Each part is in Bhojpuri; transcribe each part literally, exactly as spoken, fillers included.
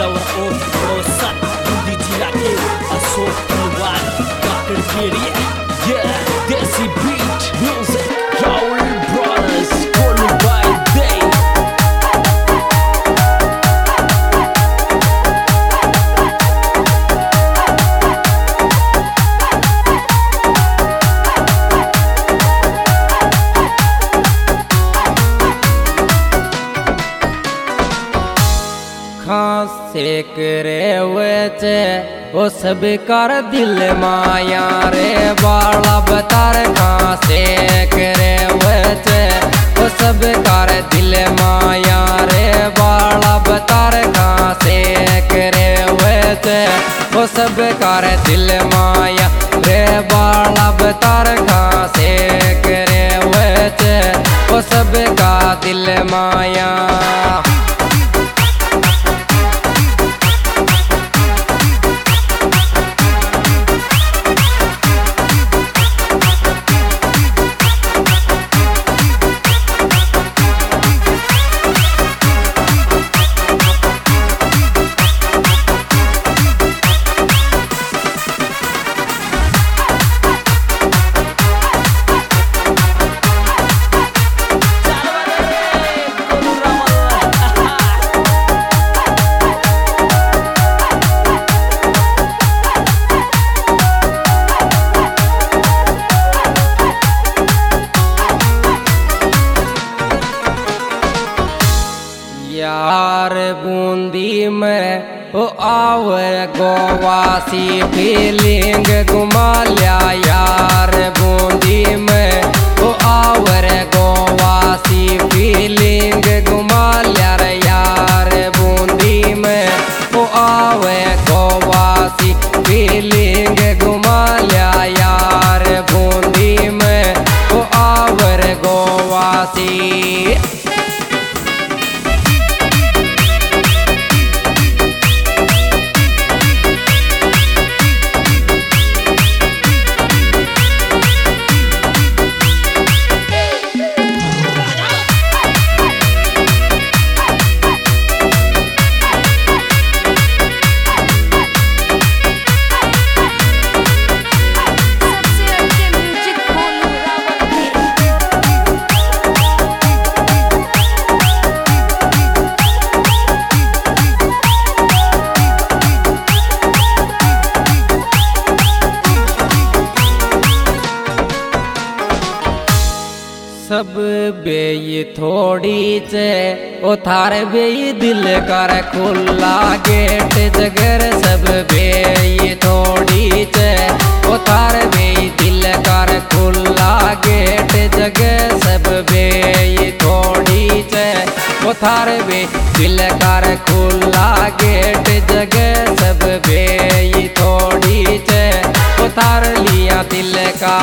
Laura O, Rosat, Budi Cilake, Asok Keluar, Kakir Kiri. Yeah, Desi Beat Music, Raul Brothers, Kolu by Day. खासे करे वेचे वो सब कर दिल माया रे बाला बतार खासे करे वेचे वो सब कर दिल माया रे बाला बतार खासे करे वेचे वो सब कर दिल माया रे बाला बतार खासे करे वेचे वो सब का दिल माया। यार बूंदी में ओ आवर गोवासी फीलिंग घुमा लिया यार बूंदी में ओ आवर गोवासी फीलिंग घुमा लिया रे यार बूंदी में ओ आवे गोवासी फीलिंग घुमा लिया यार बूंदी में ओ आवर गोवासी। सब बेई थोड़ी चे ओ थार बेई दिल कर खुला गेट जगर सब बेई थोड़ी चे ओ थार बेई दिल कर खुला गेट जगर सब बेई थोड़ी चे ओ थार बेई दिल कर खुला गेट जगर सब बेई थोड़ी चे ओ थार लिया दिल का।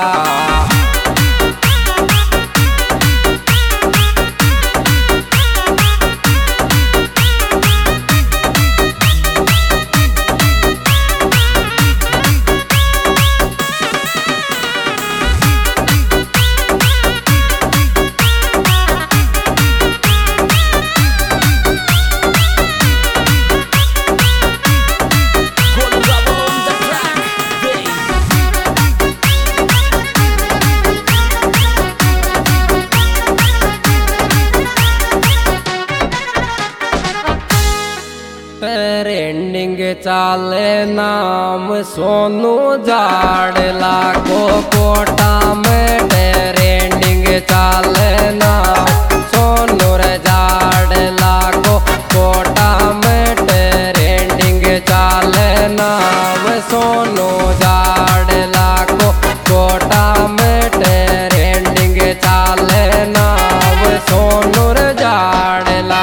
ट्रेंडिंग चाले नाम सोनू जाड़ लाखो कोटा में ट्रेंडिंग चाले नाम सोनू जाड़ लाखो कोटा में ट्रेंडिंग चाले नाम सोनू जाड़ लाखो कोटा में ट्रेंडिंग चाले नाम सोनू जाड़ ला।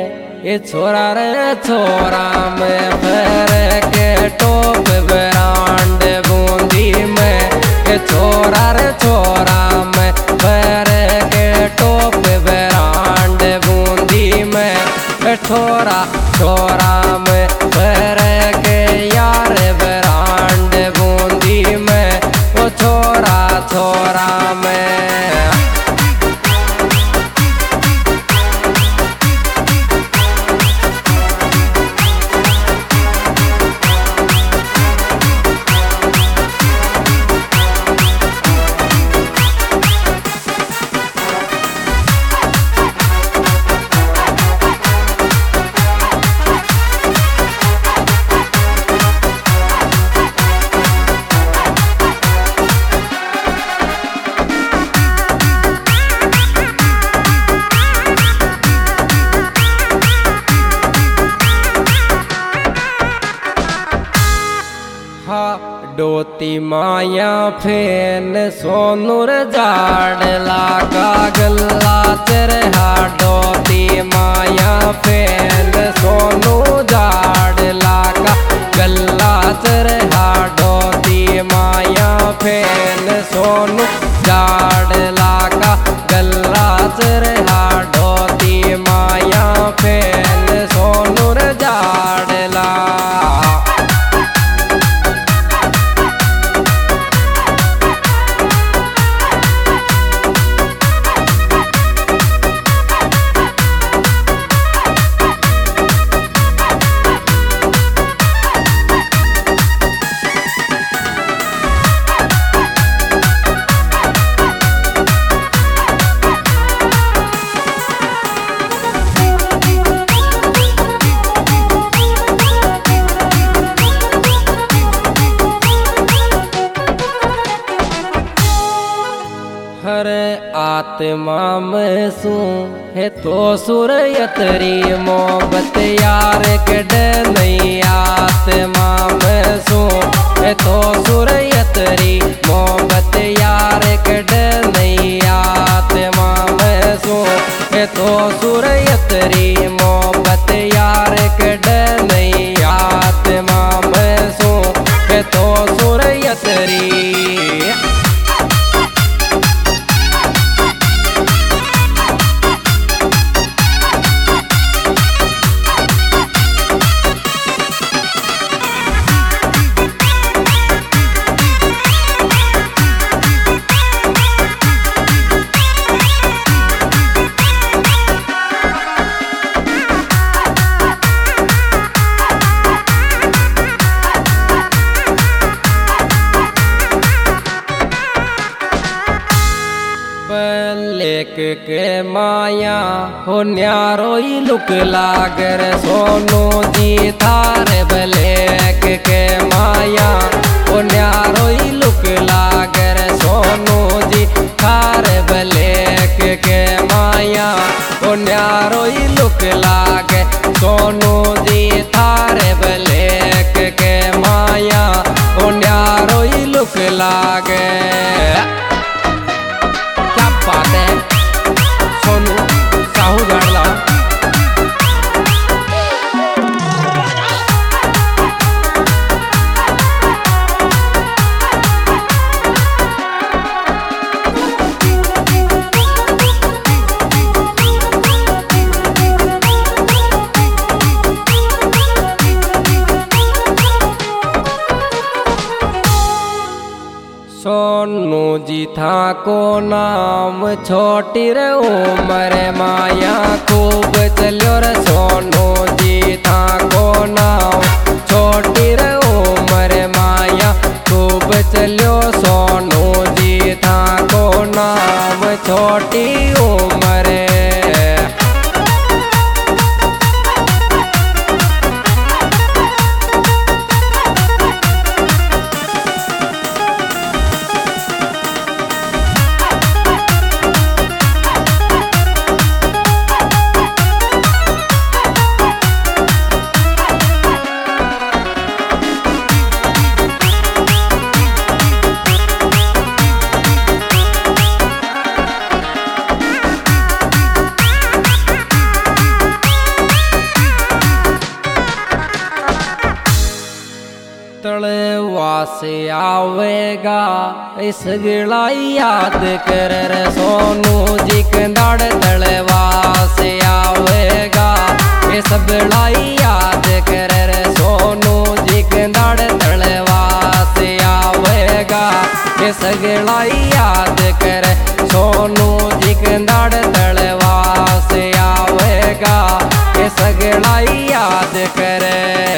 ये छोरा रे छोरा में फेर के टॉप ब्रांड बूंदी में। ये छोरा रे छोरा में फेर के टॉप ब्रांड बूंदी में। छोरा छोरा में फेर के यार ब्रांड बूंदी में। वो छोरा छोरा में डोती माया फेन सोनूर जाड़ लागा गल्ला चरहा। डोती माया फेन सोनू जाड़ लागा गल्ला चरहा। डोती माया फेन सोनू जाड़ लागा गल्ला चरहा। डोती माया फेन सोनूर जाड़ ला। हर आत्मा में सू है तो सुरयतरी मोहब्बत यार कड नहीं। आत्मा में सू है तो सुरयतरी मोहब्बत यार कड नहीं। आत्मा में सू है तो सुरयतरी मोहब्बत यार कड नहीं। आत्मा में सू है तो सुरयतरी। लेक के माया हो न्यारोई लुक लागर। सोनू जी थारे बलेक के माया हो न्यारोई लुक लागर। सोनू जी थारे बलेक के माया हो न्यारोई लुक लागे। सोनू जी थारे बलेक के माया हो न्यारोई लुक लागे। बात है सोनू साहू गाड़ला। सोनू जी था को नाम छोटी रे उमर माया खूब चलो रे। सोनू जी था को नाम छोटी रे उमर माया खूब चलो। सोनू जी था को नाम छोटी उमर। पास आवेगा इस गिलाई याद कर रे सोनू जी कंदाड़ तलवास आवेगा इस गिलाई याद कर रे सोनू जी कंदाड़ तलवास आवेगा इस गिलाई याद कर सोनू जी कंदाड़ तलवास आवेगा इस गिलाई याद करे।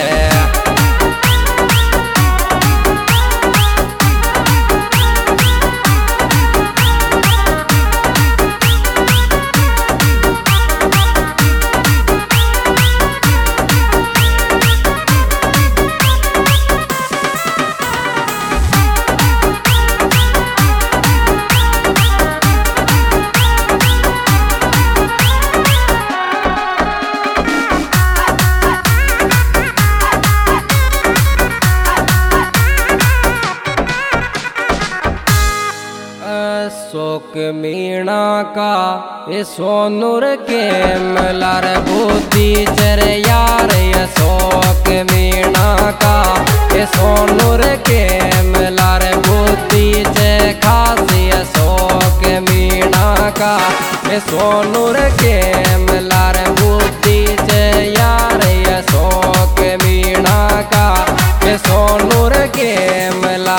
शोक मीणा का ये सोनूर के मलार बुद्धि चर यार ये शोक मीणा का ये सोनूर के मलार बुद्धि चे खास ये शोक मीणा का ये सोनूर के मलार बुद्धि चे यार ये शोक मीणा का ये सोनूर के मला।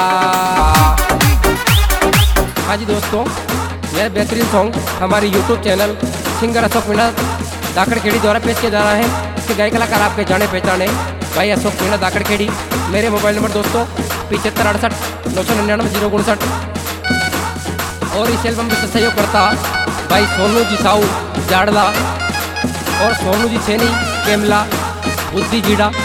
हाँ जी दोस्तों, यह बेहतरीन सॉन्ग हमारे YouTube channel singer Ashok Meena Dakadkhedi द्वारा पेश किया जा रहा है। इसके गायक कलाकार आपके जाने पहचाने भाई अशोक मीणा दाकड़खेड़ी। मेरे मोबाइल नंबर दोस्तों पिछहत्तर अड़सठ नौ सौ निन्यानवे जीरो उनसठ। और इस एल्बम में सहयोग करता भाई सोनू जी साऊ जाड़ला और सोनू जी सैनी केमला बुद्धि जीड़ा।